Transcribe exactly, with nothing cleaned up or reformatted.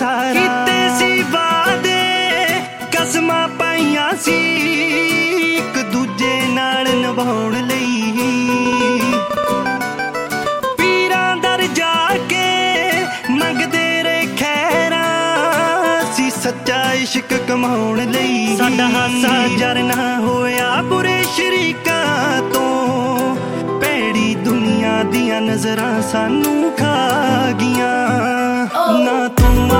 ਸਾਰਾ ਕੀਤੇ ਸੀ ਵਾਦੇ ਕਸਮਾਂ ਪਾਈਆਂ ਸੀ ਇੱਕ ਦੂਜੇ ਨਾਲ ਨਿਭਾਉਣ ਲਈ ਪੀਰਾਂ ਦਰ ਜਾ ਕੇ ਮੰਗਦੇ ਰਹੇ ਖੈਰਾਂ ਸੀ ਸੱਚਾ ਇਸ਼ਕ ਕਮਾਉਣ ਲਈ ਸਾਡਾ ਹਾਸਾ ਜਰ ਨਾ ਹੋਇਆ ਬੁਰੇ ਸ਼ਰੀਕਾਂ ਤੋਂ ਭੈੜੀ ਦੁਨੀਆ ਦੀਆਂ ਨਜ਼ਰਾਂ ਸਾਨੂੰ ਖਾ ਗਈਆਂ ਨਾ